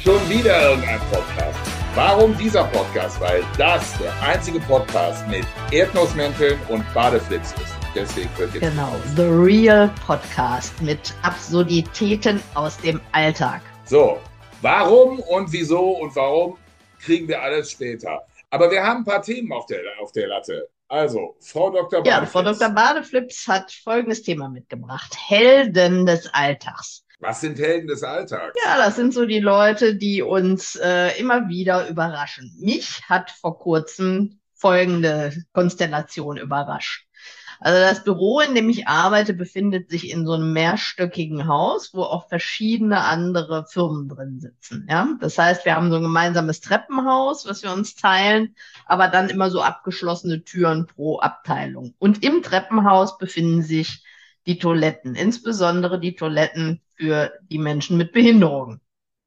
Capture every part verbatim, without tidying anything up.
Schon wieder irgendein Podcast. Warum dieser Podcast? Weil das der einzige Podcast mit Erdnussmänteln und Badeflips ist. Deswegen wird jetzt Genau, The Real Podcast mit Absurditäten aus dem Alltag. So, warum und wieso und warum kriegen wir alles später. Aber wir haben ein paar Themen auf der, auf der Latte. Also, Frau Doktor Badeflips. Ja, Frau Doktor Badeflips hat folgendes Thema mitgebracht. Helden des Alltags. Was sind Helden des Alltags? Ja, das sind so die Leute, die uns äh, immer wieder überraschen. Mich hat vor kurzem folgende Konstellation überrascht. Also das Büro, in dem ich arbeite, befindet sich in so einem mehrstöckigen Haus, wo auch verschiedene andere Firmen drin sitzen. Ja? Das heißt, wir haben so ein gemeinsames Treppenhaus, was wir uns teilen, aber dann immer so abgeschlossene Türen pro Abteilung. Und im Treppenhaus befinden sich die Toiletten, insbesondere die Toiletten für die Menschen mit Behinderungen.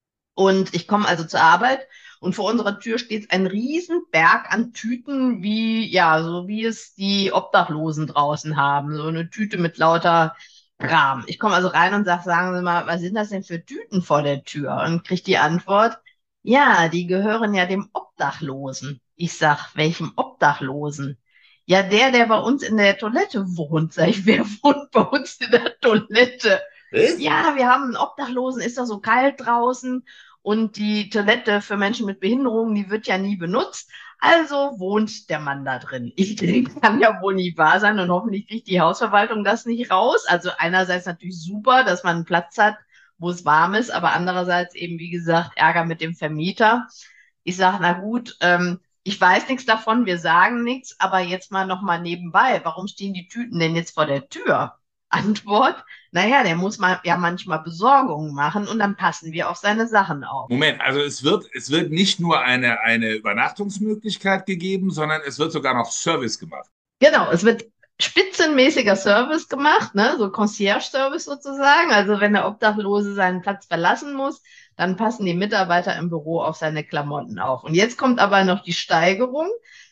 Und ich komme also zur Arbeit und vor unserer Tür steht ein riesen Berg an Tüten, wie, ja, so wie es die Obdachlosen draußen haben. So eine Tüte mit lauter Kram. Ich komme also rein und sage, sagen Sie mal, was sind das denn für Tüten vor der Tür? Und kriege die Antwort, ja, die gehören ja dem Obdachlosen. Ich sag, welchem Obdachlosen? Ja, der, der bei uns in der Toilette wohnt. Sag ich, wer wohnt bei uns in der Toilette? Was? Ja, wir haben einen Obdachlosen, ist doch so kalt draußen und die Toilette für Menschen mit Behinderungen, die wird ja nie benutzt. Also wohnt der Mann da drin. Ich denke, kann ja wohl nicht wahr sein und hoffentlich kriegt die Hausverwaltung das nicht raus. Also einerseits natürlich super, dass man einen Platz hat, wo es warm ist, aber andererseits eben, wie gesagt, Ärger mit dem Vermieter. Ich sage, na gut, ähm, ich weiß nichts davon, wir sagen nichts, aber jetzt mal nochmal nebenbei, warum stehen die Tüten denn jetzt vor der Tür? Antwort, naja, der muss mal ja manchmal Besorgungen machen und dann passen wir auf seine Sachen auf. Moment, also es wird, es wird nicht nur eine, eine Übernachtungsmöglichkeit gegeben, sondern es wird sogar noch Service gemacht. Genau, es wird spitzenmäßiger Service gemacht, ne? So Concierge-Service sozusagen. Also wenn der Obdachlose seinen Platz verlassen muss, dann passen die Mitarbeiter im Büro auf seine Klamotten auf. Und jetzt kommt aber noch die Steigerung.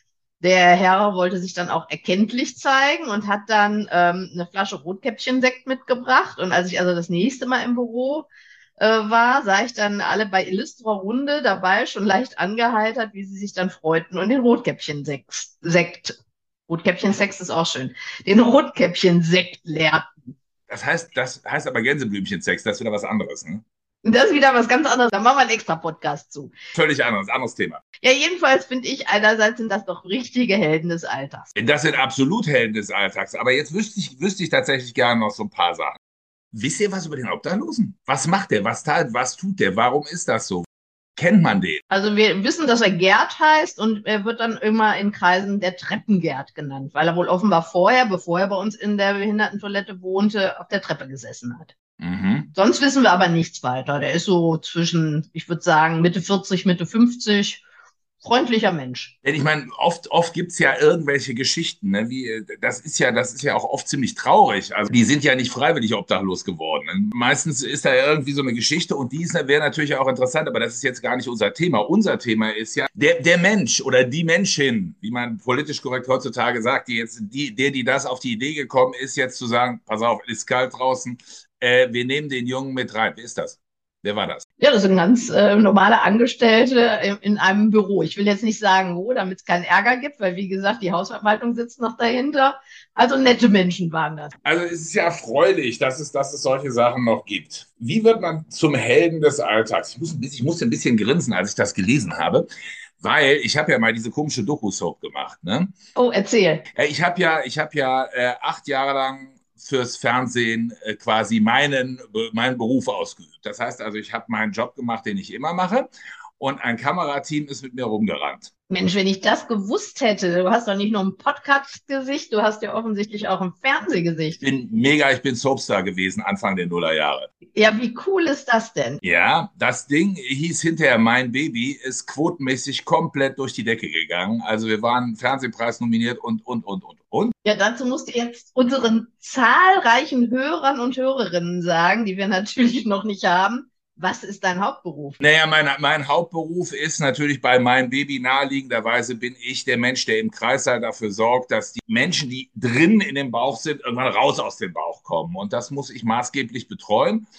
Der Herr wollte sich dann auch erkenntlich zeigen und hat dann ähm, eine Flasche Rotkäppchen-Sekt mitgebracht. Und als ich also das nächste Mal im Büro äh, war, sah ich dann alle bei Illustra Runde dabei, schon leicht angeheitert, wie sie sich dann freuten und den Rotkäppchen-Sekt, Sekt, Rotkäppchen-Sekt ist auch schön, den Rotkäppchen-Sekt leerten. Das heißt, das heißt aber Gänseblümchen-Sex, das ist wieder was anderes, ne? Und das ist wieder was ganz anderes. Da machen wir einen extra Podcast zu. Völlig anderes, anderes Thema. Ja, jedenfalls finde ich, einerseits sind das doch richtige Helden des Alltags. Das sind absolut Helden des Alltags. Aber jetzt wüsste ich, wüsste ich tatsächlich gerne noch so ein paar Sachen. Wisst ihr was über den Obdachlosen? Was macht der? Was, tat, was tut der? Warum ist das so? Kennt man den? Also wir wissen, dass er Gerd heißt und er wird dann immer in Kreisen der Treppengerd genannt, weil er wohl offenbar vorher, bevor er bei uns in der Behindertentoilette wohnte, auf der Treppe gesessen hat. Mhm. Sonst wissen wir aber nichts weiter. Der ist so zwischen, ich würde sagen, Mitte vierzig, Mitte fünfzig. Freundlicher Mensch. Denn ich meine, oft, oft gibt es ja irgendwelche Geschichten, ne? Wie, das ist ja, das ist ja auch oft ziemlich traurig. Also die sind ja nicht freiwillig obdachlos geworden. Und meistens ist da ja irgendwie so eine Geschichte und die wäre natürlich auch interessant, aber das ist jetzt gar nicht unser Thema. Unser Thema ist ja der, der Mensch oder die Menschin, wie man politisch korrekt heutzutage sagt, die jetzt, die, der, die das auf die Idee gekommen ist, jetzt zu sagen, pass auf, es ist kalt draußen, äh, wir nehmen den Jungen mit rein. Wer ist das? Wer war das? Ja, das sind ganz äh, normale Angestellte in, in einem Büro. Ich will jetzt nicht sagen, wo, damit es keinen Ärger gibt, weil wie gesagt, die Hausverwaltung sitzt noch dahinter. Also nette Menschen waren das. Also es ist ja erfreulich, dass es, dass es solche Sachen noch gibt. Wie wird man zum Helden des Alltags? Ich, muss ein bisschen, ich musste ein bisschen grinsen, als ich das gelesen habe, weil ich habe ja mal diese komische Doku-Soap gemacht. Ne? Oh, erzähl. Ich habe ja, ich hab ja äh, acht Jahre lang fürs Fernsehen äh, quasi meinen, meinen Beruf ausgeübt. Das heißt also, ich habe meinen Job gemacht, den ich immer mache und ein Kamerateam ist mit mir rumgerannt. Mensch, wenn ich das gewusst hätte, du hast doch nicht nur ein Podcast-Gesicht, du hast ja offensichtlich auch ein Fernsehgesicht. Ich bin mega, ich bin Soapstar gewesen, Anfang der Nullerjahre. Ja, wie cool ist das denn? Ja, das Ding hieß hinterher Mein Baby, ist quotenmäßig komplett durch die Decke gegangen. Also wir waren Fernsehpreis nominiert und, und, und, und, und. Ja, dazu musst du jetzt unseren zahlreichen Hörern und Hörerinnen sagen, die wir natürlich noch nicht haben. Was ist dein Hauptberuf? Naja, mein, mein Hauptberuf ist natürlich bei Mein Baby naheliegenderweise bin ich der Mensch, der im Kreissaal dafür sorgt, dass die Menschen, die drin in dem Bauch sind, irgendwann raus aus dem Bauch kommen. Und das muss ich maßgeblich betreuen.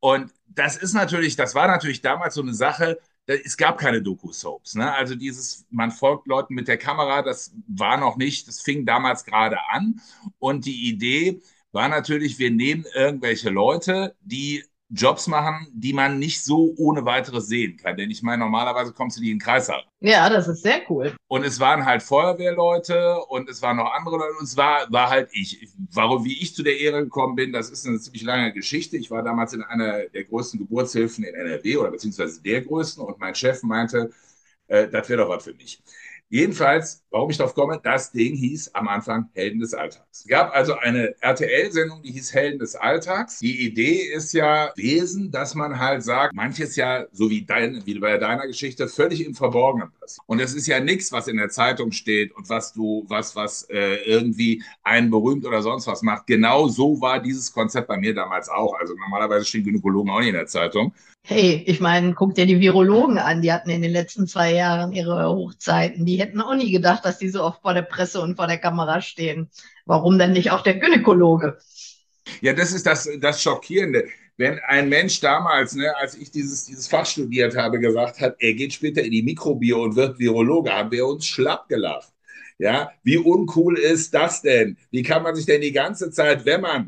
Und das ist natürlich, das war natürlich damals so eine Sache, da- es gab keine Doku-Soaps, ne? Also dieses, man folgt Leuten mit der Kamera, das war noch nicht, das fing damals gerade an. Und die Idee war natürlich, wir nehmen irgendwelche Leute, die Jobs machen, die man nicht so ohne weiteres sehen kann. Denn ich meine, normalerweise kommst du nie in den Kreissaal. Ja, das ist sehr cool. Und es waren halt Feuerwehrleute und es waren noch andere Leute und es war, war halt ich. Warum, wie ich zu der Ehre gekommen bin, das ist eine ziemlich lange Geschichte. Ich war damals in einer der größten Geburtshilfen in N R W oder beziehungsweise der größten und mein Chef meinte, äh, das wäre doch was für mich. Jedenfalls, warum ich darauf komme, das Ding hieß am Anfang Helden des Alltags. Es gab also eine R T L-Sendung, die hieß Helden des Alltags. Die Idee ist ja gewesen, dass man halt sagt, manches ja, so wie, dein, wie bei deiner Geschichte, völlig im Verborgenen passiert. Und es ist ja nichts, was in der Zeitung steht und was du, was, was äh, irgendwie einen berühmt oder sonst was macht. Genau so war dieses Konzept bei mir damals auch. Also normalerweise stehen Gynäkologen auch nicht in der Zeitung. Hey, ich meine, guck dir die Virologen an, die hatten in den letzten zwei Jahren ihre Hochzeiten. Die hätten auch nie gedacht, dass die so oft vor der Presse und vor der Kamera stehen. Warum denn nicht auch der Gynäkologe? Ja, das ist das, das Schockierende. Wenn ein Mensch damals, ne, als ich dieses, dieses Fach studiert habe, gesagt hat, er geht später in die Mikrobio und wird Virologe, haben wir uns schlapp gelacht. Ja, wie uncool ist das denn? Wie kann man sich denn die ganze Zeit, wenn man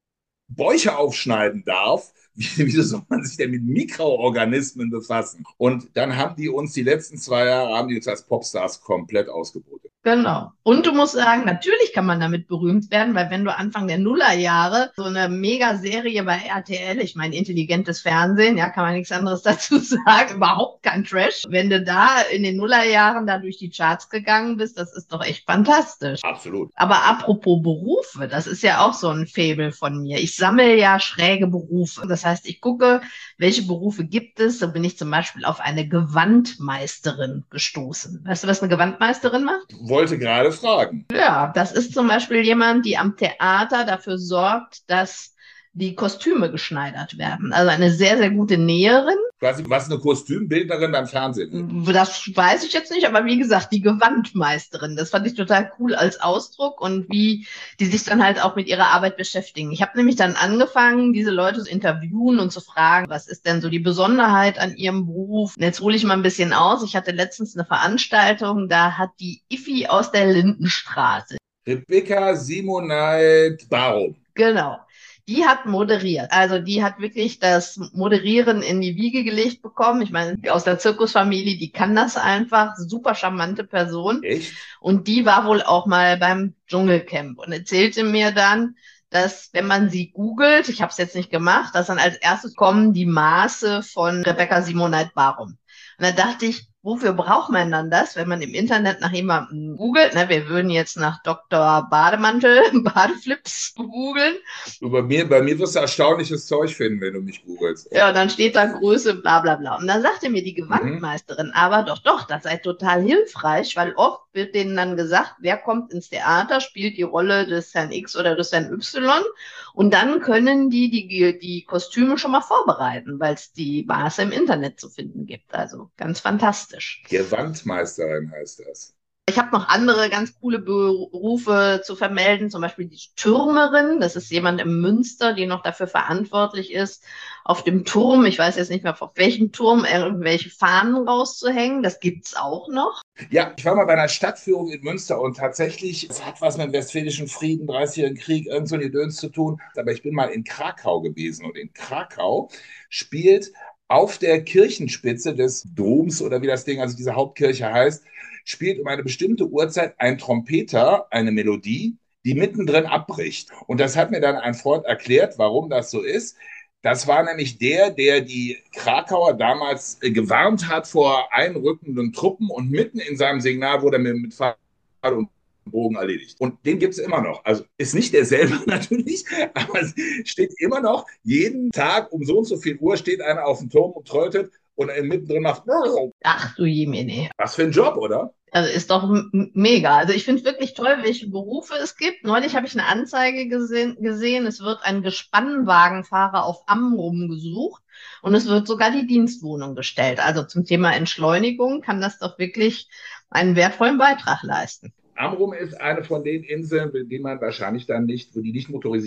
Bäuche aufschneiden darf, wie, wieso soll man sich denn mit Mikroorganismen befassen? Und dann haben die uns die letzten zwei Jahre, haben die uns als Popstars komplett ausgebotet. Genau. Und du musst sagen, natürlich kann man damit berühmt werden, weil wenn du Anfang der Nullerjahre so eine Megaserie bei R T L, ich meine intelligentes Fernsehen, ja, kann man nichts anderes dazu sagen, überhaupt kein Trash. Wenn du da in den Nullerjahren da durch die Charts gegangen bist, das ist doch echt fantastisch. Absolut. Aber apropos Berufe, das ist ja auch so ein Faible von mir. Ich sammle ja schräge Berufe. Das heißt, ich gucke, welche Berufe gibt es. So bin ich zum Beispiel auf eine Gewandmeisterin gestoßen. Weißt du, was eine Gewandmeisterin macht? Wollte gerade fragen. Ja, das ist zum Beispiel jemand, die am Theater dafür sorgt, dass die Kostüme geschneidert werden. Also eine sehr, sehr gute Näherin. Quasi, was eine Kostümbildnerin beim Fernsehen ist. Das weiß ich jetzt nicht, aber wie gesagt, die Gewandmeisterin, das fand ich total cool als Ausdruck und wie die sich dann halt auch mit ihrer Arbeit beschäftigen. Ich habe nämlich dann angefangen, diese Leute zu interviewen und zu fragen, was ist denn so die Besonderheit an ihrem Beruf? Und jetzt hole ich mal ein bisschen aus. Ich hatte letztens eine Veranstaltung, da hat die Iffi aus der Lindenstraße. Rebecca Simoneit Barum. Genau. Die hat moderiert. Also die hat wirklich das Moderieren in die Wiege gelegt bekommen. Ich meine, aus der Zirkusfamilie, die kann das einfach. Super charmante Person. Echt? Und die war wohl auch mal beim Dschungelcamp und erzählte mir dann, dass wenn man sie googelt, ich habe es jetzt nicht gemacht, dass dann als erstes kommen die Maße von Rebecca Simoneit Barum. Und da dachte ich, wofür braucht man dann das, wenn man im Internet nach jemandem googelt? Ne, wir würden jetzt nach Doktor Bademantel, Badeflips googeln. Bei mir, bei mir wirst du erstaunliches Zeug finden, wenn du mich googelst. Ja, dann steht da Größe, bla bla bla. Und dann sagte mir die Mhm. Gewandmeisterin, aber doch, doch, das sei total hilfreich, weil oft wird denen dann gesagt, wer kommt ins Theater, spielt die Rolle des Herrn X oder des Herrn Y. Und dann können die die, die Kostüme schon mal vorbereiten, weil es die Maße im Internet zu finden gibt. Also ganz fantastisch. Gewandmeisterin heißt das. Ich habe noch andere ganz coole Berufe zu vermelden, zum Beispiel die Türmerin. Das ist jemand im Münster, die noch dafür verantwortlich ist, auf dem Turm, ich weiß jetzt nicht mehr auf welchem Turm, irgendwelche Fahnen rauszuhängen. Das gibt's auch noch. Ja, ich war mal bei einer Stadtführung in Münster und tatsächlich, es hat was mit dem Westfälischen Frieden, dreißigjährigen Krieg, irgend so ein Gedöns zu tun. Aber ich bin mal in Krakau gewesen und in Krakau spielt auf der Kirchenspitze des Doms oder wie das Ding, also diese Hauptkirche heißt, spielt um eine bestimmte Uhrzeit ein Trompeter eine Melodie, die mittendrin abbricht. Und das hat mir dann ein Freund erklärt, warum das so ist. Das war nämlich der, der die Krakauer damals äh, gewarnt hat vor einrückenden Truppen und mitten in seinem Signal wurde er mit Pfeil und Bogen erledigt. Und den gibt es immer noch. Also ist nicht derselbe natürlich, aber es steht immer noch, jeden Tag um so und so viel Uhr steht einer auf dem Turm und trötet und mittendrin macht. Ach du Jemine. Was für ein Job, oder? Also ist doch m- mega. Also ich finde wirklich toll, welche Berufe es gibt. Neulich habe ich eine Anzeige gesehen, gesehen, es wird ein Gespannwagenfahrer auf Amrum gesucht und es wird sogar die Dienstwohnung gestellt. Also zum Thema Entschleunigung kann das doch wirklich einen wertvollen Beitrag leisten. Amrum ist eine von den Inseln, die man wahrscheinlich dann nicht, wo die nicht motorisiert sind.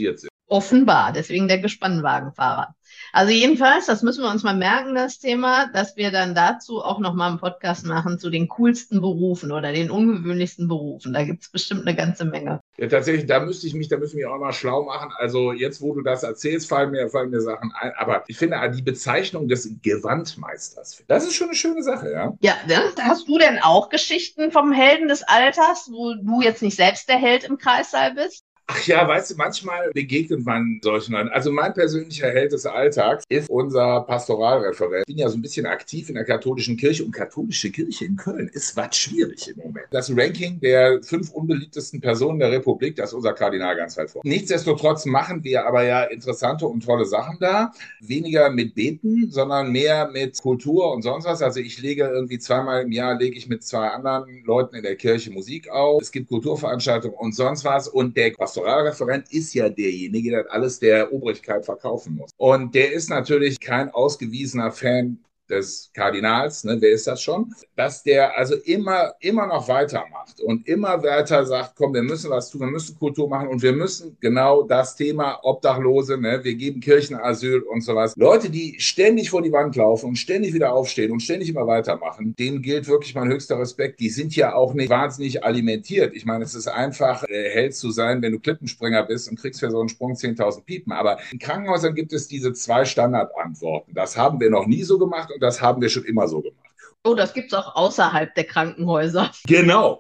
Offenbar, deswegen der Gespannwagenfahrer. Also jedenfalls, das müssen wir uns mal merken, das Thema, dass wir dann dazu auch nochmal einen Podcast machen zu den coolsten Berufen oder den ungewöhnlichsten Berufen. Da gibt es bestimmt eine ganze Menge. Ja, tatsächlich, da müsste ich mich, da müssen wir auch mal schlau machen. Also jetzt, wo du das erzählst, fallen mir, fallen mir Sachen ein. Aber ich finde, die Bezeichnung des Gewandmeisters, das ist schon eine schöne Sache, ja. Ja, ne? Hast du denn auch Geschichten vom Helden des Alters, wo du jetzt nicht selbst der Held im Kreissaal bist? Ach ja, weißt du, manchmal begegnet man solchen Leuten. Also mein persönlicher Held des Alltags ist unser Pastoralreferent. Ich bin ja so ein bisschen aktiv in der katholischen Kirche und katholische Kirche in Köln ist was schwierig im Moment. Das Ranking der fünf unbeliebtesten Personen der Republik, das ist unser Kardinal ganz weit vor. Nichtsdestotrotz machen wir aber ja interessante und tolle Sachen da. Weniger mit Beten, sondern mehr mit Kultur und sonst was. Also ich lege irgendwie zweimal im Jahr, lege ich mit zwei anderen Leuten in der Kirche Musik auf. Es gibt Kulturveranstaltungen und sonst was. Und der Pastoralreferent ist ja derjenige, der alles der Obrigkeit verkaufen muss. Und der ist natürlich kein ausgewiesener Fan des Kardinals, ne, wer ist das schon? Dass der also immer, immer noch weitermacht und immer weiter sagt, komm, wir müssen was tun, wir müssen Kultur machen und wir müssen genau das Thema Obdachlose, ne, wir geben Kirchenasyl und sowas. Leute, die ständig vor die Wand laufen und ständig wieder aufstehen und ständig immer weitermachen, denen gilt wirklich mein höchster Respekt. Die sind ja auch nicht wahnsinnig alimentiert. Ich meine, es ist einfach, äh, Held zu sein, wenn du Klippenspringer bist und kriegst für so einen Sprung zehntausend Piepen. Aber in Krankenhäusern gibt es diese zwei Standardantworten. Das haben wir noch nie so gemacht und das haben wir schon immer so gemacht. Oh, das gibt es auch außerhalb der Krankenhäuser. Genau.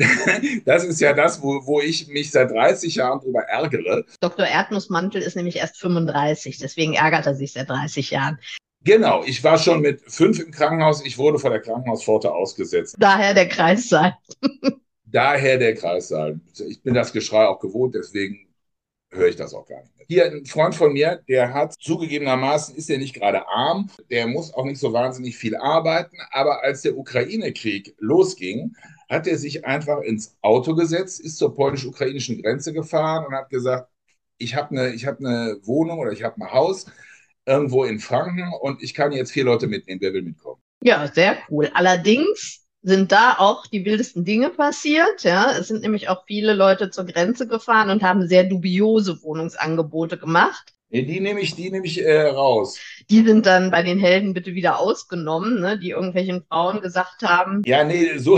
Das ist ja das, wo, wo ich mich seit dreißig Jahren drüber ärgere. Doktor Erdnussmantel ist nämlich erst fünfunddreißig, deswegen ärgert er sich seit dreißig Jahren. Genau, ich war schon mit fünf im Krankenhaus, ich wurde vor der Krankenhauspforte ausgesetzt. Daher der Kreissaal. Daher der Kreissaal. Ich bin das Geschrei auch gewohnt, deswegen höre ich das auch gar nicht mehr. Hier ein Freund von mir, der hat zugegebenermaßen, ist er nicht gerade arm, der muss auch nicht so wahnsinnig viel arbeiten, aber als der Ukraine-Krieg losging, hat er sich einfach ins Auto gesetzt, ist zur polnisch-ukrainischen Grenze gefahren und hat gesagt, ich habe eine, ich hab eine Wohnung oder ich habe ein Haus irgendwo in Franken und ich kann jetzt vier Leute mitnehmen, wer will mitkommen. Ja, sehr cool. Allerdings sind da auch die wildesten Dinge passiert. Ja, es sind nämlich auch viele Leute zur Grenze gefahren und haben sehr dubiose Wohnungsangebote gemacht. Die nehme ich, die nehme ich äh, raus. Die sind dann bei den Helden bitte wieder ausgenommen, ne, die irgendwelchen Frauen gesagt haben. Ja, nee, so,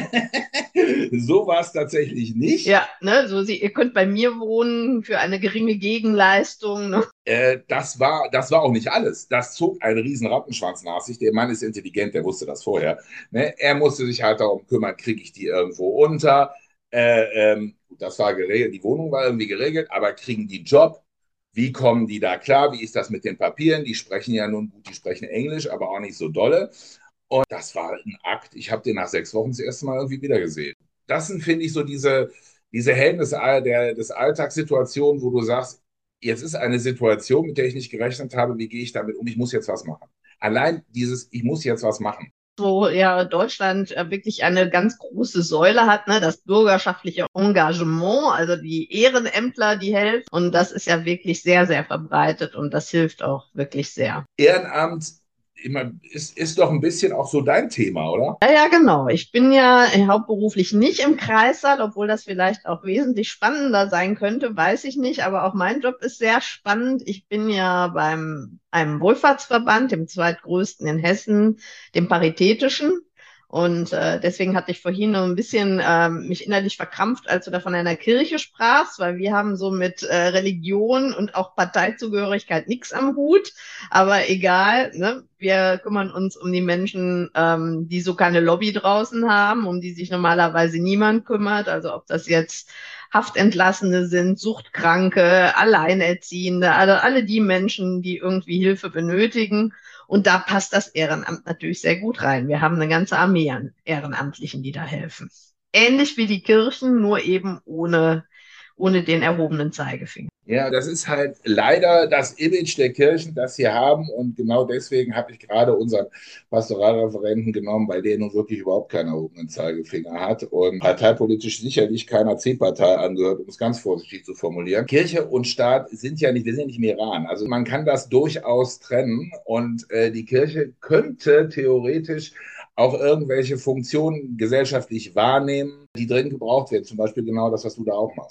so war es tatsächlich nicht. Ja, ne, so sie, ihr könnt bei mir wohnen für eine geringe Gegenleistung. Ne? Äh, das war, das war auch nicht alles. Das zog einen riesen Rattenschwanz nach sich. Der Mann ist intelligent, der wusste das vorher. Ne? Er musste sich halt darum kümmern, kriege ich die irgendwo unter. Äh, ähm, das war geregelt, die Wohnung war irgendwie geregelt, aber kriegen die Job? Wie kommen die da klar? Wie ist das mit den Papieren? Die sprechen ja nun gut, die sprechen Englisch, aber auch nicht so dolle. Und das war ein Akt. Ich habe den nach sechs Wochen das erste Mal irgendwie wieder gesehen. Das sind, finde ich, so diese, diese Helden des, der, des Alltagssituationen, wo du sagst, jetzt ist eine Situation, mit der ich nicht gerechnet habe, wie gehe ich damit um? Ich muss jetzt was machen. Allein dieses, ich muss jetzt was machen. Wo ja Deutschland wirklich eine ganz große Säule hat, ne, das bürgerschaftliche Engagement, also die Ehrenämtler, die helfen. Und das ist ja wirklich sehr, sehr verbreitet und das hilft auch wirklich sehr. Ehrenamt immer, ist, ist doch ein bisschen auch so dein Thema, oder? Ja, ja, genau. Ich bin ja hauptberuflich nicht im Kreissaal, obwohl das vielleicht auch wesentlich spannender sein könnte, weiß ich nicht. Aber auch mein Job ist sehr spannend. Ich bin ja beim einem Wohlfahrtsverband, dem zweitgrößten in Hessen, dem Paritätischen. Und äh, deswegen hatte ich vorhin noch ein bisschen äh, mich innerlich verkrampft, als du da von einer Kirche sprachst, weil wir haben so mit äh, Religion und auch Parteizugehörigkeit nichts am Hut. Aber egal, ne? Wir kümmern uns um die Menschen, ähm, die so keine Lobby draußen haben, um die sich normalerweise niemand kümmert. Also ob das jetzt Haftentlassene sind, Suchtkranke, Alleinerziehende, also alle die Menschen, die irgendwie Hilfe benötigen. Und da passt das Ehrenamt natürlich sehr gut rein. Wir haben eine ganze Armee an Ehrenamtlichen, die da helfen. Ähnlich wie die Kirchen, nur eben ohne, ohne den erhobenen Zeigefinger. Ja, das ist halt leider das Image der Kirchen, das sie haben. Und genau deswegen habe ich gerade unseren Pastoralreferenten genommen, weil der nun wirklich überhaupt keinen erhobenen Zeigefinger hat und parteipolitisch sicherlich keiner C-Partei angehört, um es ganz vorsichtig zu formulieren. Kirche und Staat sind ja nicht, wir sind ja nicht im Iran. Also man kann das durchaus trennen und äh, die Kirche könnte theoretisch auch irgendwelche Funktionen gesellschaftlich wahrnehmen, die dringend gebraucht werden. Zum Beispiel genau das, was du da auch machst.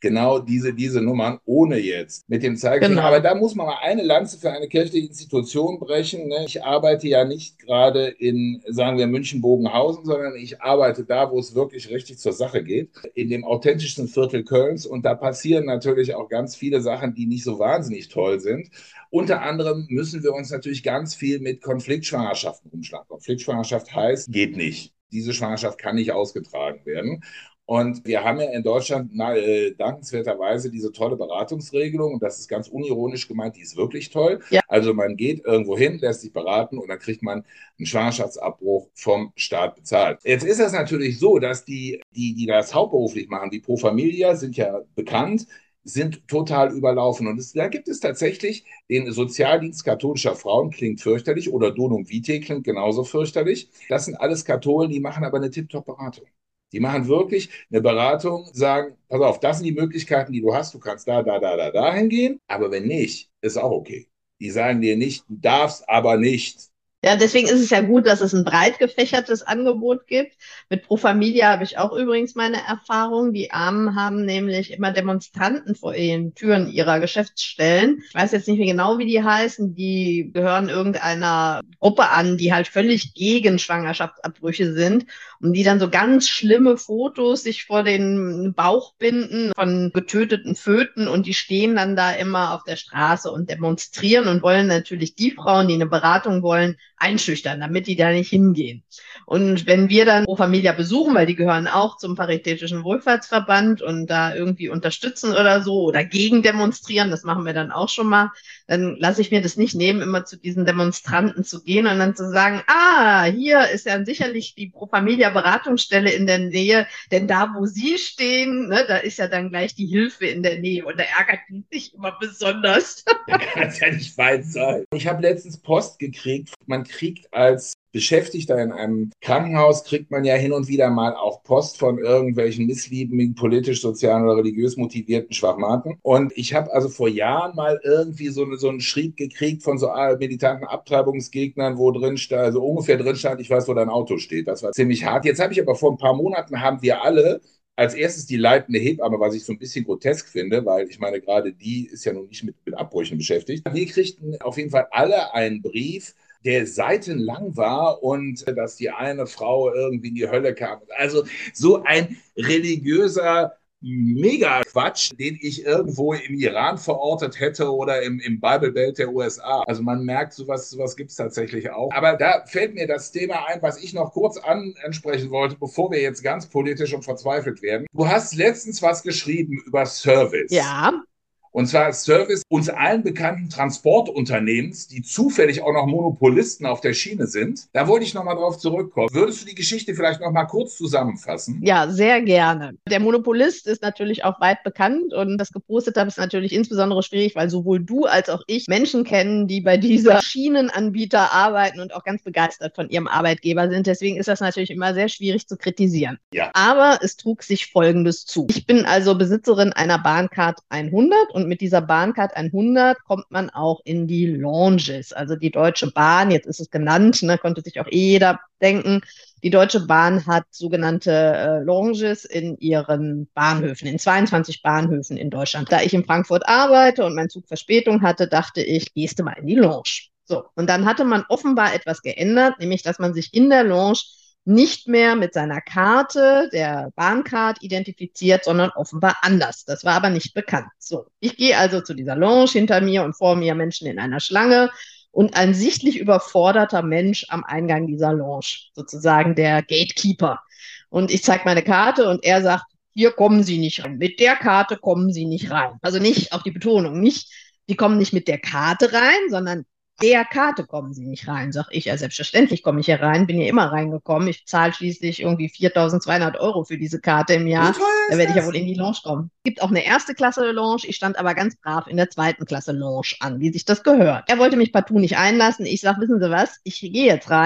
genau diese, diese Nummern, ohne jetzt mit dem Zeigefinger. Aber Genau. da muss man mal eine Lanze für eine kirchliche Institution brechen. Ne? Ich arbeite ja nicht gerade in, sagen wir, München-Bogenhausen, sondern ich arbeite da, wo es wirklich richtig zur Sache geht, in dem authentischsten Viertel Kölns. Und da passieren natürlich auch ganz viele Sachen, die nicht so wahnsinnig toll sind. Unter anderem müssen wir uns natürlich ganz viel mit Konfliktschwangerschaften umschlagen. Konfliktschwangerschaft heißt, geht nicht. Diese Schwangerschaft kann nicht ausgetragen werden. Und wir haben ja in Deutschland na, äh, dankenswerterweise diese tolle Beratungsregelung. Und das ist ganz unironisch gemeint, die ist wirklich toll. Ja. Also man geht irgendwo hin, lässt sich beraten und dann kriegt man einen Schwangerschaftsabbruch vom Staat bezahlt. Jetzt ist es natürlich so, dass die, die, die das hauptberuflich machen, die Pro Familia, sind ja bekannt, sind total überlaufen. Und es, da gibt es tatsächlich den Sozialdienst katholischer Frauen, klingt fürchterlich, oder Donum Vitae klingt genauso fürchterlich. Das sind alles Katholen, die machen aber eine Tipptopp-Beratung. Die machen wirklich eine Beratung, sagen, pass auf, das sind die Möglichkeiten, die du hast. Du kannst da, da, da, da, da hingehen. Aber wenn nicht, ist auch okay. Die sagen dir nicht, du darfst aber nicht. Ja, deswegen ist es ja gut, dass es ein breit gefächertes Angebot gibt. Mit Pro Familia habe ich auch übrigens meine Erfahrung. Die Armen haben nämlich immer Demonstranten vor ihren Türen ihrer Geschäftsstellen. Ich weiß jetzt nicht mehr genau, wie die heißen. Die gehören irgendeiner Gruppe an, die halt völlig gegen Schwangerschaftsabbrüche sind und die dann so ganz schlimme Fotos sich vor den Bauch binden von getöteten Föten und die stehen dann da immer auf der Straße und demonstrieren und wollen natürlich die Frauen, die eine Beratung wollen, einschüchtern, damit die da nicht hingehen. Und wenn wir dann Pro Familia besuchen, weil die gehören auch zum Paritätischen Wohlfahrtsverband und da irgendwie unterstützen oder so oder gegen demonstrieren, das machen wir dann auch schon mal, dann lasse ich mir das nicht nehmen, immer zu diesen Demonstranten zu gehen und dann zu sagen, ah, hier ist ja sicherlich die Pro Familia Beratungsstelle in der Nähe, denn da, wo Sie stehen, ne, da ist ja dann gleich die Hilfe in der Nähe und da ärgert die sich immer besonders. Da kann es ja nicht weit sein. Ich habe letztens Post gekriegt. Man kriegt als Beschäftigter in einem Krankenhaus, kriegt man ja hin und wieder mal auch Post von irgendwelchen missliebigen, politisch, sozial oder religiös motivierten Schwachmaten. Und ich habe also vor Jahren mal irgendwie so, eine, so einen Schrieb gekriegt von so militanten Abtreibungsgegnern, wo drin stand, also ungefähr drin stand, ich weiß, wo dein Auto steht. Das war ziemlich hart. Jetzt habe ich aber vor ein paar Monaten, haben wir alle als erstes die leitende Hebamme, was ich so ein bisschen grotesk finde, weil ich meine, gerade die ist ja nun nicht mit, mit Abbrüchen beschäftigt. Wir kriegten auf jeden Fall alle einen Brief, der seitenlang war und äh, dass die eine Frau irgendwie in die Hölle kam. Also so ein religiöser Mega-Quatsch, den ich irgendwo im Iran verortet hätte oder im, im Bible Belt der U S A. Also man merkt, sowas, sowas gibt es tatsächlich auch. Aber da fällt mir das Thema ein, was ich noch kurz an, ansprechen wollte, bevor wir jetzt ganz politisch und verzweifelt werden. Du hast letztens was geschrieben über Service. Ja. Und zwar Service uns allen bekannten Transportunternehmens, die zufällig auch noch Monopolisten auf der Schiene sind. Da wollte ich nochmal drauf zurückkommen. Würdest du die Geschichte vielleicht nochmal kurz zusammenfassen? Ja, sehr gerne. Der Monopolist ist natürlich auch weit bekannt und das gepostet habe ist natürlich insbesondere schwierig, weil sowohl du als auch ich Menschen kennen, die bei dieser Schienenanbieter arbeiten und auch ganz begeistert von ihrem Arbeitgeber sind. Deswegen ist das natürlich immer sehr schwierig zu kritisieren. Ja. Aber es trug sich Folgendes zu. Ich bin also Besitzerin einer Bahncard hundert und mit dieser Bahncard hundert kommt man auch in die Lounges, also die Deutsche Bahn, jetzt ist es genannt, ne, konnte sich auch eh jeder denken. Die Deutsche Bahn hat sogenannte äh, Lounges in ihren Bahnhöfen, in zweiundzwanzig Bahnhöfen in Deutschland. Da ich in Frankfurt arbeite und mein Zug Verspätung hatte, dachte ich, gehst du mal in die Lounge. So, und dann hatte man offenbar etwas geändert, nämlich dass man sich in der Lounge nicht mehr mit seiner Karte, der Bahncard, identifiziert, sondern offenbar anders. Das war aber nicht bekannt. So, ich gehe also zu dieser Lounge, hinter mir und vor mir Menschen in einer Schlange und ein sichtlich überforderter Mensch am Eingang dieser Lounge, sozusagen der Gatekeeper. Und ich zeige meine Karte und er sagt, hier kommen Sie nicht rein. Mit der Karte kommen Sie nicht rein. Also nicht, auf die Betonung, nicht, die kommen nicht mit der Karte rein, sondern der Karte kommen Sie nicht rein, sag ich. Ja, selbstverständlich komme ich hier rein, bin hier immer reingekommen. Ich zahle schließlich irgendwie viertausendzweihundert Euro für diese Karte im Jahr. Da werde ich ja wohl in die Lounge kommen. Es gibt auch eine erste Klasse Lounge. Ich stand aber ganz brav in der zweiten Klasse Lounge an, wie sich das gehört. Er wollte mich partout nicht einlassen. Ich sage, wissen Sie was, ich gehe jetzt rein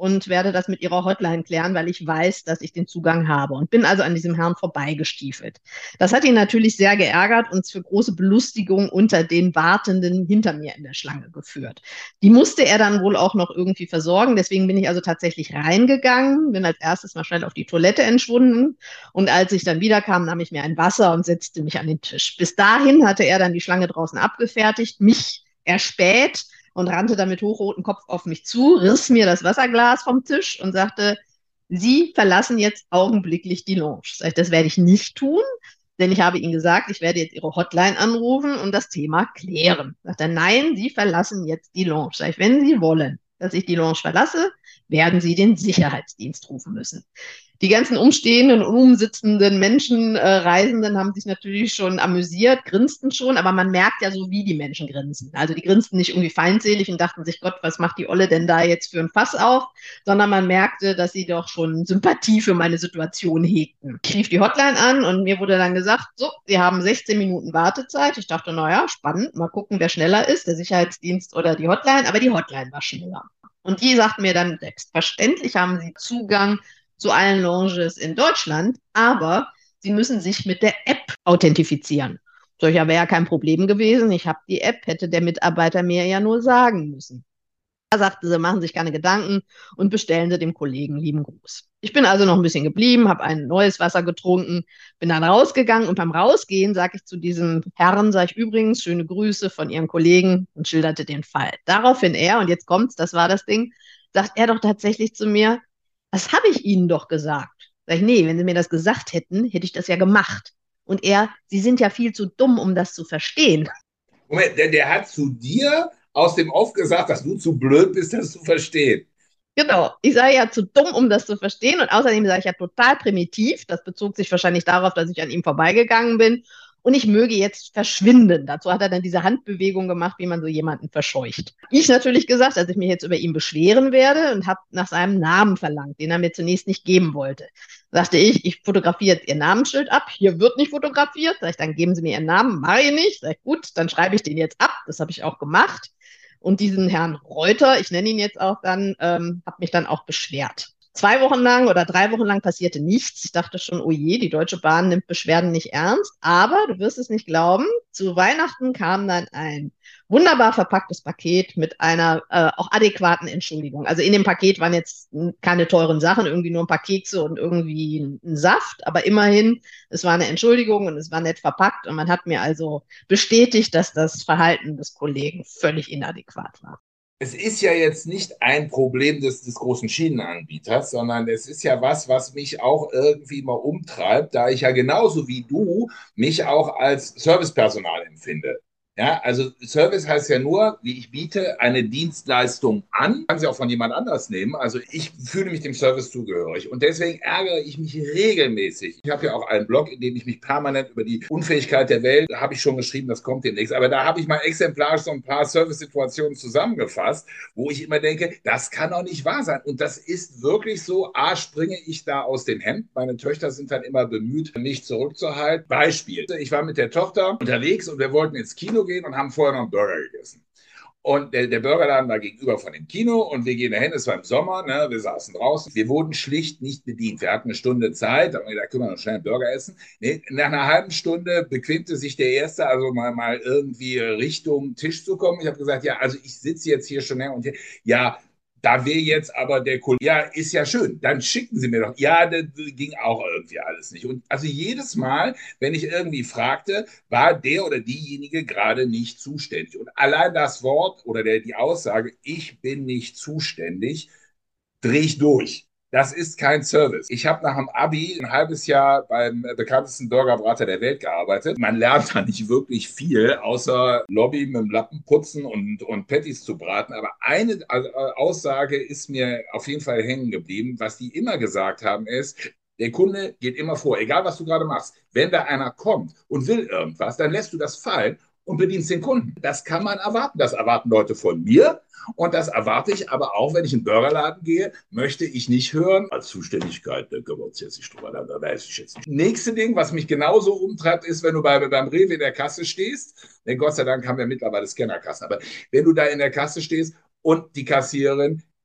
und werde das mit ihrer Hotline klären, weil ich weiß, dass ich den Zugang habe und bin also an diesem Herrn vorbeigestiefelt. Das hat ihn natürlich sehr geärgert und für große Belustigung unter den Wartenden hinter mir in der Schlange geführt. Die musste er dann wohl auch noch irgendwie versorgen. Deswegen bin ich also tatsächlich reingegangen, bin als erstes mal schnell auf die Toilette entschwunden. Und als ich dann wiederkam, nahm ich mir ein Wasser und setzte mich an den Tisch. Bis dahin hatte er dann die Schlange draußen abgefertigt, mich erspäht und rannte dann mit hochrotem Kopf auf mich zu, riss mir das Wasserglas vom Tisch und sagte, Sie verlassen jetzt augenblicklich die Lounge. Sag ich, das werde ich nicht tun, denn ich habe Ihnen gesagt, ich werde jetzt Ihre Hotline anrufen und das Thema klären. Sagt er, nein, Sie verlassen jetzt die Lounge. Sag ich, wenn Sie wollen, dass ich die Lounge verlasse, werden Sie den Sicherheitsdienst rufen müssen. Die ganzen umstehenden und umsitzenden Menschen, äh, Reisenden haben sich natürlich schon amüsiert, grinsten schon, aber man merkt ja so, wie die Menschen grinsen. Also die grinsten nicht irgendwie feindselig und dachten sich, Gott, was macht die Olle denn da jetzt für ein Fass auf? Sondern man merkte, dass sie doch schon Sympathie für meine Situation hegten. Ich rief die Hotline an und mir wurde dann gesagt, so, Sie haben sechzehn Minuten Wartezeit. Ich dachte, naja, spannend, mal gucken, wer schneller ist, der Sicherheitsdienst oder die Hotline, aber die Hotline war schneller. Und die sagten mir dann, selbstverständlich haben Sie Zugang zu allen Lounges in Deutschland, aber Sie müssen sich mit der App authentifizieren. Solcher wäre ja kein Problem gewesen. Ich habe die App, hätte der Mitarbeiter mir ja nur sagen müssen. Da sagte sie, machen sich keine Gedanken und bestellen Sie dem Kollegen lieben Gruß. Ich bin also noch ein bisschen geblieben, habe ein neues Wasser getrunken, bin dann rausgegangen und beim Rausgehen sage ich zu diesem Herrn, sage ich übrigens, schöne Grüße von Ihren Kollegen und schilderte den Fall. Daraufhin er, und jetzt kommt's, das war das Ding, sagt er doch tatsächlich zu mir, das habe ich Ihnen doch gesagt. Sag ich, nee, wenn Sie mir das gesagt hätten, hätte ich das ja gemacht. Und er, Sie sind ja viel zu dumm, um das zu verstehen. Moment, der, der hat zu dir aus dem Off gesagt, dass du zu blöd bist, das zu verstehen. Genau, ich sei ja zu dumm, um das zu verstehen. Und außerdem sei ich ja total primitiv. Das bezog sich wahrscheinlich darauf, dass ich an ihm vorbeigegangen bin. Und ich möge jetzt verschwinden. Dazu hat er dann diese Handbewegung gemacht, wie man so jemanden verscheucht. Ich natürlich gesagt, dass ich mich jetzt über ihn beschweren werde und habe nach seinem Namen verlangt, den er mir zunächst nicht geben wollte. Sagte ich, ich fotografiere jetzt Ihr Namensschild ab. Hier wird nicht fotografiert. Sag ich, dann geben Sie mir Ihren Namen. Mache ich nicht. Sag ich, gut, dann schreibe ich den jetzt ab. Das habe ich auch gemacht. Und diesen Herrn Reuter, ich nenne ihn jetzt auch dann, ähm, habe mich dann auch beschwert. Zwei Wochen lang oder drei Wochen lang passierte nichts. Ich dachte schon, oh je, die Deutsche Bahn nimmt Beschwerden nicht ernst. Aber du wirst es nicht glauben, zu Weihnachten kam dann ein wunderbar verpacktes Paket mit einer äh, auch adäquaten Entschuldigung. Also in dem Paket waren jetzt keine teuren Sachen, irgendwie nur ein paar Kekse und irgendwie ein, ein Saft. Aber immerhin, es war eine Entschuldigung und es war nett verpackt. Und man hat mir also bestätigt, dass das Verhalten des Kollegen völlig inadäquat war. Es ist ja jetzt nicht ein Problem des, des großen Schienenanbieters, sondern es ist ja was, was mich auch irgendwie mal umtreibt, da ich ja genauso wie du mich auch als Servicepersonal empfinde. Ja, also Service heißt ja nur, wie ich biete eine Dienstleistung an, kann sie auch von jemand anders nehmen. Also ich fühle mich dem Service zugehörig und deswegen ärgere ich mich regelmäßig. Ich habe ja auch einen Blog, in dem ich mich permanent über die Unfähigkeit der Welt, da habe ich schon geschrieben, das kommt demnächst, aber da habe ich mal exemplarisch so ein paar Service-Situationen zusammengefasst, wo ich immer denke, das kann doch nicht wahr sein. Und das ist wirklich so, A, springe ich da aus dem Hemd. Meine Töchter sind dann immer bemüht, mich zurückzuhalten. Beispiel, ich war mit der Tochter unterwegs und wir wollten ins Kino gehen und haben vorher noch einen Burger gegessen. Und der, der Burgerladen war gegenüber von dem Kino und wir gehen dahin, es war im Sommer, ne, wir saßen draußen. Wir wurden schlicht nicht bedient. Wir hatten eine Stunde Zeit, da haben wir gedacht, können wir noch schnell einen Burger essen. Nee, nach einer halben Stunde bequemte sich der Erste, also mal, mal irgendwie Richtung Tisch zu kommen. Ich habe gesagt, ja, also ich sitze jetzt hier schon her und hier. Ja, da will jetzt aber der Kollege, ja, ist ja schön, dann schicken Sie mir doch. Ja, das ging auch irgendwie alles nicht. Und also jedes Mal, wenn ich irgendwie fragte, war der oder diejenige gerade nicht zuständig. Und allein das Wort oder der, die Aussage, ich bin nicht zuständig, drehe ich durch. Das ist kein Service. Ich habe nach dem Abi ein halbes Jahr beim bekanntesten Burgerbrater der Welt gearbeitet. Man lernt da nicht wirklich viel, außer Lobby mit dem Lappen putzen und, und Patties zu braten. Aber eine Aussage ist mir auf jeden Fall hängen geblieben. Was die immer gesagt haben ist, der Kunde geht immer vor, egal was du gerade machst. Wenn da einer kommt und will irgendwas, dann lässt du das fallen und bedienst den Kunden. Das kann man erwarten. Das erwarten Leute von mir und das erwarte ich aber auch, wenn ich in den Burgerladen gehe, möchte ich nicht hören, als Zuständigkeit, da können wir uns jetzt nicht drüber, da weiß ich jetzt nicht. Nächste Ding, was mich genauso umtreibt, ist, wenn du bei, beim Rewe in der Kasse stehst, denn Gott sei Dank haben wir mittlerweile Scannerkassen, aber wenn du da in der Kasse stehst und die Kassiererin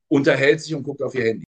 unterhält sich und guckt auf ihr Handy.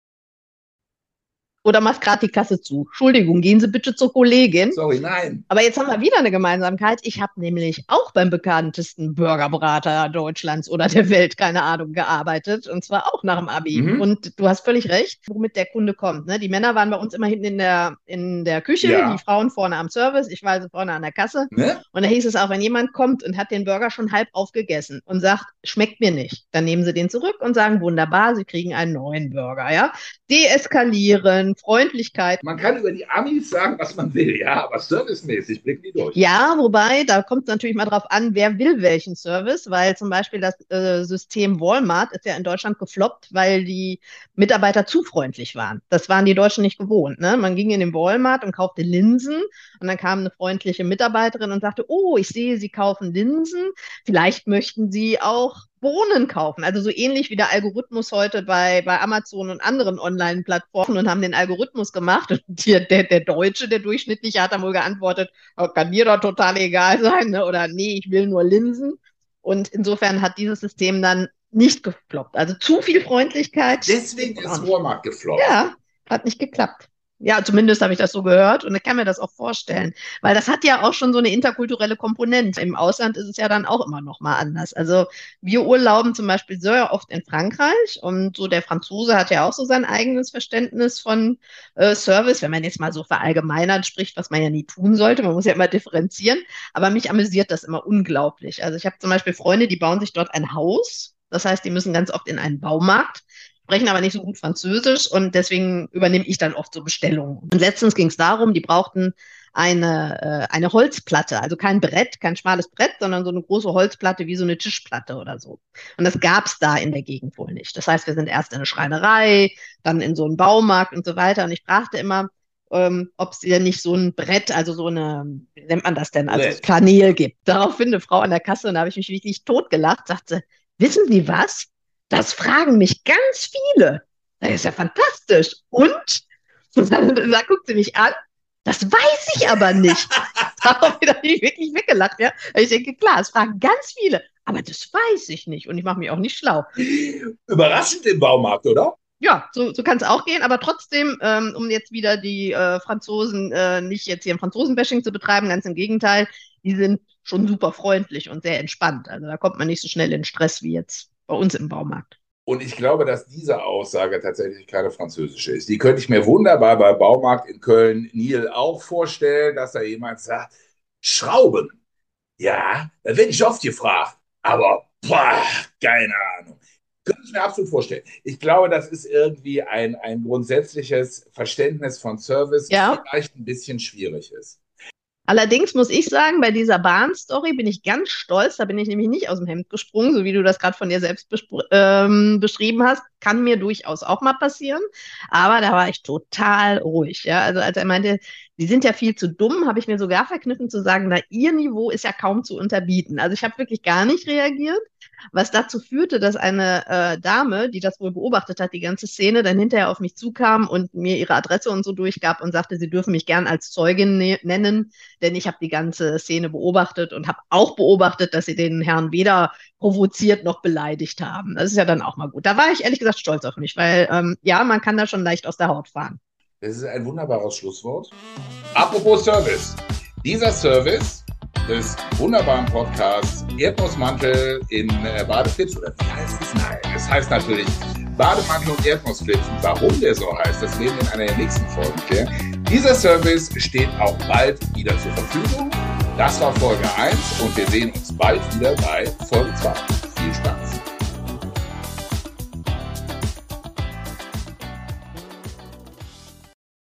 Oder macht gerade die Kasse zu. Entschuldigung, gehen Sie bitte zur Kollegin. Sorry, nein. Aber jetzt haben wir wieder eine Gemeinsamkeit. Ich habe nämlich auch beim bekanntesten Burgerbrater Deutschlands oder der Welt, keine Ahnung, gearbeitet. Und zwar auch nach dem Abi. Mhm. Und du hast völlig recht, womit der Kunde kommt. Ne? Die Männer waren bei uns immer hinten in der, in der Küche, Ja. die Frauen vorne am Service, ich war also vorne an der Kasse. Ne? Und da hieß es auch, wenn jemand kommt und hat den Burger schon halb aufgegessen und sagt, schmeckt mir nicht, dann nehmen Sie den zurück und sagen, wunderbar, Sie kriegen einen neuen Burger. Ja? Deeskalieren, Freundlichkeit. Man kann über die Amis sagen, was man will, ja, aber servicemäßig blicken die durch. Ja, wobei, da kommt es natürlich mal drauf an, wer will welchen Service, weil zum Beispiel das äh, System Walmart ist ja in Deutschland gefloppt, weil die Mitarbeiter zu freundlich waren. Das waren die Deutschen nicht gewohnt. Ne? Man ging in den Walmart und kaufte Linsen und dann kam eine freundliche Mitarbeiterin und sagte, oh, ich sehe, Sie kaufen Linsen, vielleicht möchten Sie auch Bohnen kaufen. Also so ähnlich wie der Algorithmus heute bei, bei Amazon und anderen Online-Plattformen und haben den Algorithmus gemacht. Und der, der, der Deutsche, der Durchschnittliche, hat dann wohl geantwortet, oh, kann mir doch total egal sein, ne? Oder nee, ich will nur Linsen. Und insofern hat dieses System dann nicht gefloppt. Also zu viel Freundlichkeit. Deswegen ist Walmart gefloppt. Ja, hat nicht geklappt. Ja, zumindest habe ich das so gehört und ich kann mir das auch vorstellen, weil das hat ja auch schon so eine interkulturelle Komponente. Im Ausland ist es ja dann auch immer noch mal anders. Also wir urlauben zum Beispiel sehr oft in Frankreich und so der Franzose hat ja auch so sein eigenes Verständnis von äh, Service, wenn man jetzt mal so verallgemeinert spricht, was man ja nie tun sollte. Man muss ja immer differenzieren, aber mich amüsiert das immer unglaublich. Also ich habe zum Beispiel Freunde, die bauen sich dort ein Haus. Das heißt, die müssen ganz oft in einen Baumarkt, sprechen aber nicht so gut Französisch und deswegen übernehme ich dann oft so Bestellungen. Und letztens ging es darum, die brauchten eine, äh, eine Holzplatte, also kein Brett, kein schmales Brett, sondern so eine große Holzplatte wie so eine Tischplatte oder so. Und das gab es da in der Gegend wohl nicht. Das heißt, wir sind erst in eine Schreinerei, dann in so einen Baumarkt und so weiter. Und ich fragte immer, ähm, ob es dir nicht so ein Brett, also so eine, wie nennt man das denn, also Brett. Kanäle gibt. Daraufhin eine Frau an der Kasse, und da habe ich mich wirklich totgelacht, sagte, wissen Sie was? Das fragen mich ganz viele. Das ist ja fantastisch. Und? Und dann, dann guckt sie mich an. Das weiß ich aber nicht. Daraufhin habe ich wirklich weggelacht. Ja? Ich denke, klar, es fragen ganz viele. Aber das weiß ich nicht. Und ich mache mich auch nicht schlau. Überraschend im Baumarkt, oder? Ja, so, so kann es auch gehen. Aber trotzdem, ähm, um jetzt wieder die äh, Franzosen, äh, nicht jetzt hier ein Franzosen-Bashing zu betreiben, ganz im Gegenteil, die sind schon super freundlich und sehr entspannt. Also da kommt man nicht so schnell in Stress wie jetzt bei uns im Baumarkt. Und ich glaube, dass diese Aussage tatsächlich keine französische ist. Die könnte ich mir wunderbar bei Baumarkt in Köln-Nil auch vorstellen, dass da jemand sagt, Schrauben. Ja, da werde ich oft gefragt. Aber, boah, keine Ahnung. Könnte ich mir absolut vorstellen. Ich glaube, das ist irgendwie ein, ein grundsätzliches Verständnis von Service, Ja. das vielleicht ein bisschen schwierig ist. Allerdings muss ich sagen, bei dieser Bahn-Story bin ich ganz stolz. Da bin ich nämlich nicht aus dem Hemd gesprungen, so wie du das gerade von dir selbst ähm, beschrieben hast. Kann mir durchaus auch mal passieren. Aber da war ich total ruhig. Ja? Also als er meinte, die sind ja viel zu dumm, habe ich mir sogar verkniffen zu sagen, na, ihr Niveau ist ja kaum zu unterbieten. Also ich habe wirklich gar nicht reagiert, was dazu führte, dass eine äh, Dame, die das wohl beobachtet hat, die ganze Szene, dann hinterher auf mich zukam und mir ihre Adresse und so durchgab und sagte, sie dürfen mich gern als Zeugin ne- nennen, denn ich habe die ganze Szene beobachtet und habe auch beobachtet, dass sie den Herrn weder provoziert noch beleidigt haben. Das ist ja dann auch mal gut. Da war ich ehrlich gesagt stolz auf mich, weil ähm, ja, man kann da schon leicht aus der Haut fahren. Das ist ein wunderbares Schlusswort. Apropos Service. Dieser Service des wunderbaren Podcasts Erdnussmantel in äh, Badeflitz, oder wie heißt es? Nein, es heißt natürlich Bademantel und Erdnussflitz. Und warum der so heißt, das werden wir in einer der nächsten Folgen klären. Dieser Service steht auch bald wieder zur Verfügung. Das war Folge eins und wir sehen uns bald wieder bei Folge zwei.